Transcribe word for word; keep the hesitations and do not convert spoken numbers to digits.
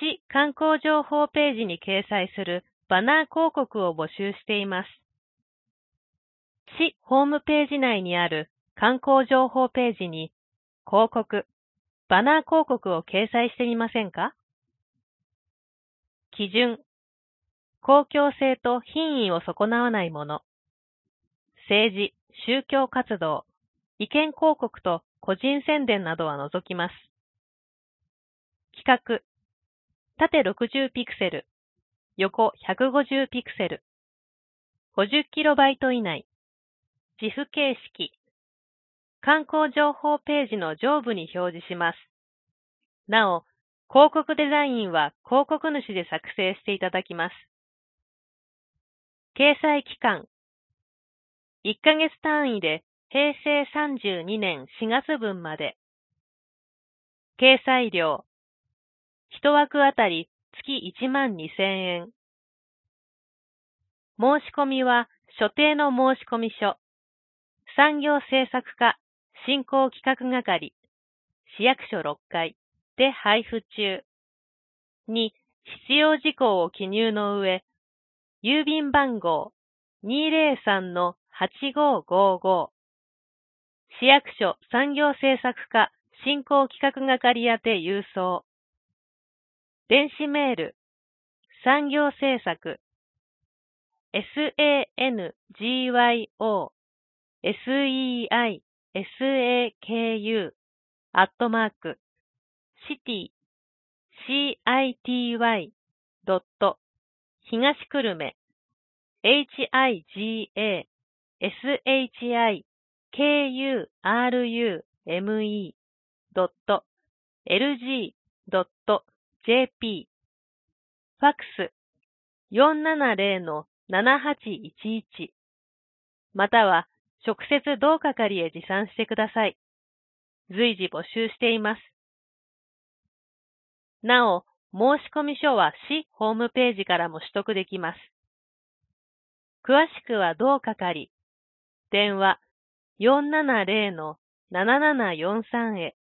市観光情報ページに掲載するバナー広告を募集しています。市ホームページ内にある観光情報ページに広告、バナー広告を掲載してみませんか？基準、公共性と品位を損なわないもの。政治、宗教活動、意見広告と個人宣伝などは除きます。規格、縦ろくじゅうピクセル、横ひゃくごじゅうピクセル、ごじゅっキロバイト以内、自負形式、観光情報ページの上部に表示します。なお、広告デザインは広告主で作成していただきます。掲載期間、いっかげつ単位でへいせいさんじゅうにねんしがつぶんまで。掲載料、いちわくあたり月いちまんにせんえん。申し込みは所定の申込書、産業政策課振興企画係、市役所ろっかいで配布中に必要事項を記入の上、郵便番号 にーぜろさんのはちごごご、市役所産業政策課振興企画係宛て郵送。電子メール、産業政策、SANGYO、SEISAKU、アットマーク、city、city、ドット、東久留米、higa、shikurume、ドット、lg、ドット、jp、ファックス、よんななぜろのななはちいちいち、または直接同係へ持参してください。随時募集しています。なお、申込書は市ホームページからも取得できます。詳しくは同係、電話よんななぜろのななななよんさんへ。